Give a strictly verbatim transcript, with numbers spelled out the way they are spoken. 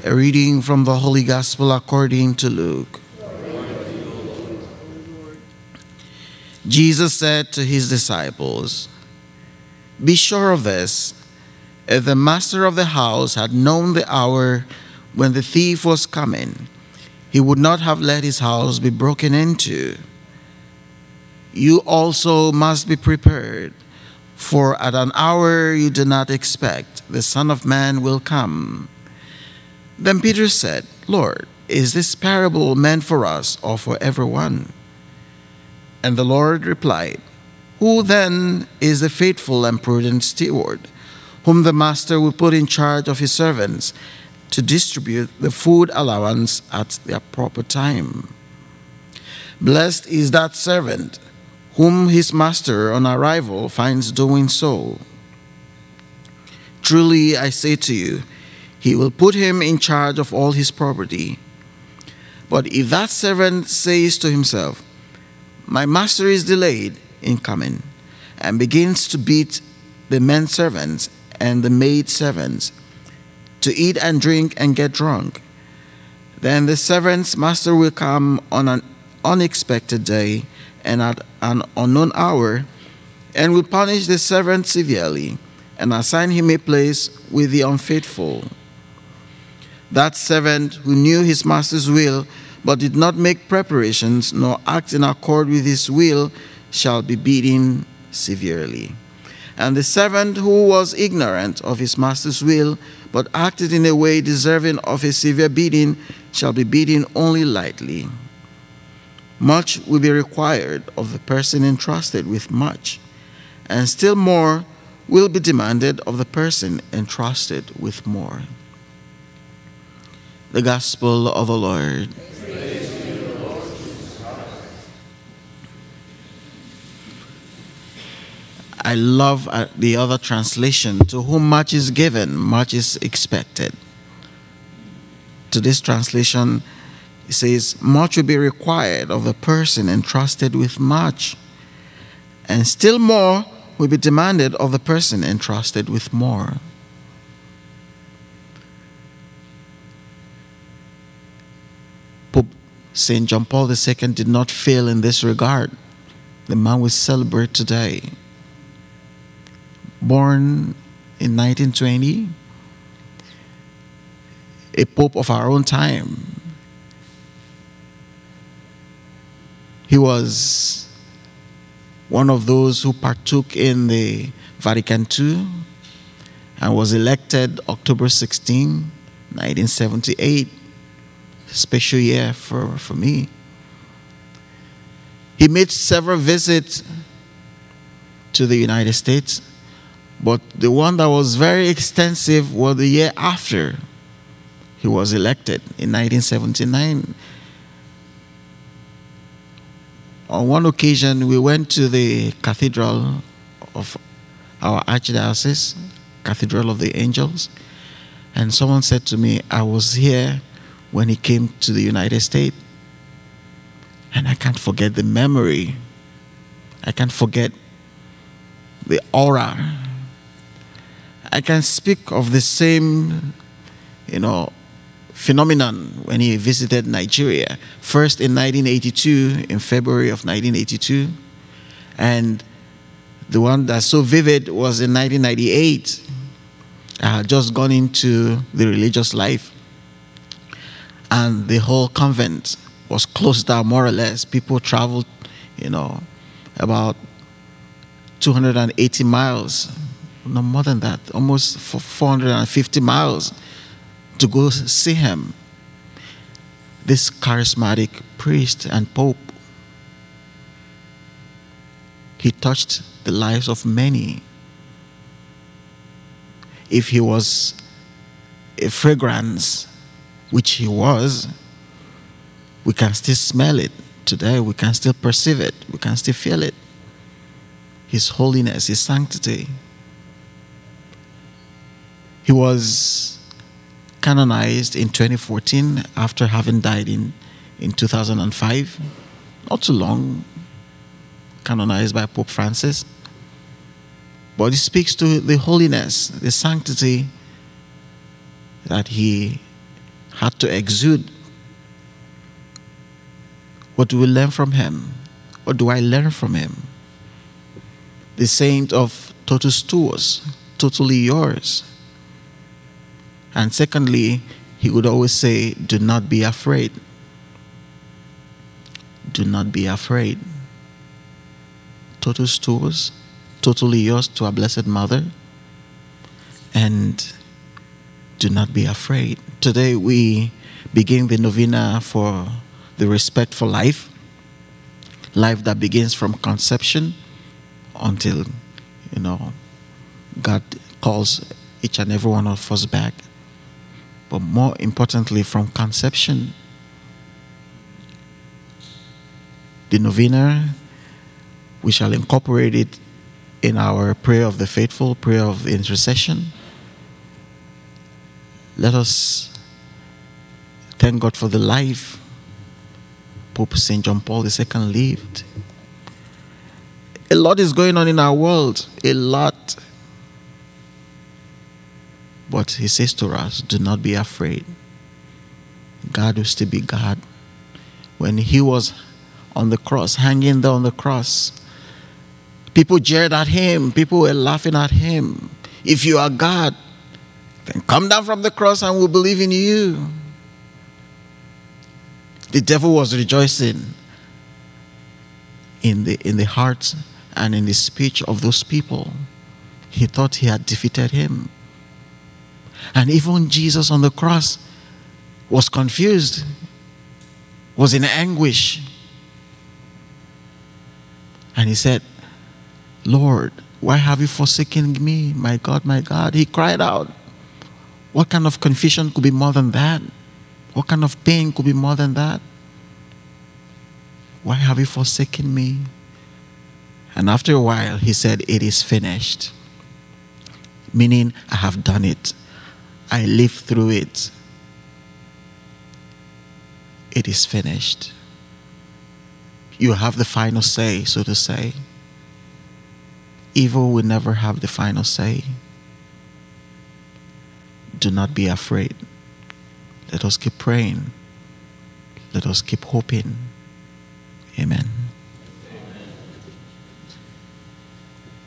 A reading from the Holy Gospel according to Luke. Jesus said to his disciples, "Be sure of this, if the master of the house had known the hour when the thief was coming, he would not have let his house be broken into. You also must be prepared, for at an hour you do not expect, the Son of Man will come." Then Peter said, "Lord, is this parable meant for us or for everyone?" And the Lord replied, "Who then is the faithful and prudent steward, whom the master will put in charge of his servants to distribute the food allowance at the proper time? Blessed is that servant whom his master on arrival finds doing so. Truly I say to you, he will put him in charge of all his property. But if that servant says to himself, 'My master is delayed in coming,' and begins to beat the men servants and the maid servants, to eat and drink and get drunk, then the servant's master will come on an unexpected day and at an unknown hour, and will punish the servant severely and assign him a place with the unfaithful. That servant who knew his master's will but did not make preparations nor act in accord with his will shall be beaten severely. And the servant who was ignorant of his master's will but acted in a way deserving of a severe beating shall be beaten only lightly. Much will be required of the person entrusted with much, and still more will be demanded of the person entrusted with more." The Gospel of the Lord. I love uh, the other translation, "To whom much is given, much is expected." To this translation, it says, "Much will be required of the person entrusted with much, and still more will be demanded of the person entrusted with more." Pope Saint John Paul the Second did not fail in this regard. The man we celebrate today, born in nineteen twenty, a pope of our own time. He was one of those who partook in the Vatican Two and was elected October sixteenth, nineteen seventy-eight. Special year for, for me. He made several visits to the United States, but the one that was very extensive was the year after he was elected in nineteen seventy-nine. On one occasion, we went to the cathedral of our archdiocese, Cathedral of the Angels, and someone said to me, "I was here when he came to the United States." And I can't forget the memory. I can't forget the aura. I can speak of the same, you know, phenomenon when he visited Nigeria. First in nineteen eighty-two, in February of nineteen eighty-two. And the one that's so vivid was in nineteen ninety-eight. I had just gone into the religious life, and the whole convent was closed down more or less. People traveled, you know, about two hundred eighty miles, no more than that, almost four hundred fifty miles to go see him. This charismatic priest and pope, he touched the lives of many. If he was a fragrance, which he was, we can still smell it today. We can still perceive it. We can still feel it. His holiness, his sanctity. He was canonized in twenty fourteen after having died in, in two thousand five. Not too long. Canonized by Pope Francis. But it speaks to the holiness, the sanctity that he had to exude. What do we learn from him? What do I learn from him? The saint of totus tuus, totally yours. And secondly, he would always say, do not be afraid. Do not be afraid. Totus tuus, totally yours to our Blessed Mother. And do not be afraid. Today we begin the novena for the respect for life. Life that begins from conception until, you know, God calls each and every one of us back. But more importantly, from conception, the novena, we shall incorporate it in our prayer of the faithful, prayer of intercession. Let us thank God for the life Pope Saint John Paul the Second lived. A lot is going on in our world, a lot. But he says to us, do not be afraid. God will still be God. When he was on the cross, hanging there on the cross, people jeered at him. People were laughing at him. If you are God, then come down from the cross and we'll believe in you. The devil was rejoicing in the, in the heart and in the speech of those people. He thought he had defeated him. And even Jesus on the cross was confused, was in anguish. And he said, Lord, why have you forsaken me? My God, my God. He cried out. What kind of confusion could be more than that? What kind of pain could be more than that? Why have you forsaken me? And after a while, he said, it is finished. Meaning, I have done it. I lived through it. It is finished. You have the final say, so to say. Evil will never have the final say. Do not be afraid. Let us keep praying. Let us keep hoping. Amen.